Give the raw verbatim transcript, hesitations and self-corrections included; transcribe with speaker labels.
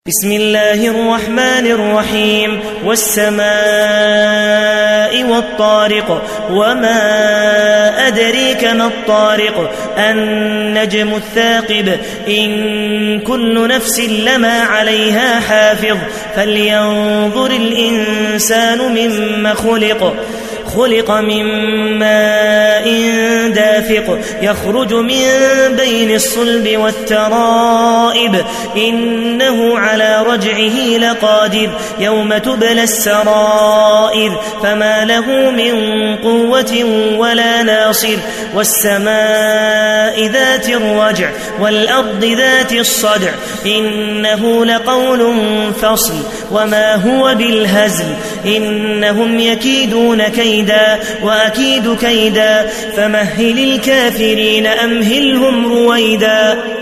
Speaker 1: بسم الله الرحمن الرحيم والسماء والطارق وما أدريك ما الطارق النجم الثاقب إن كل نفس لما عليها حافظ فلينظر الإنسان مما خلق خلق من ماء دافق يخرج من بين الصلب والترائب إنه على رجعه لقادر يوم تبلى السرائر فما له من قوة ولا ناصر والسماء ذات الرجع والأرض ذات الصدع إنه لقول فصل وما هو بالهزل إنهم يكيدون كيدا وأكيد كيدا فمهل الكافرين أمهلهم رويدا.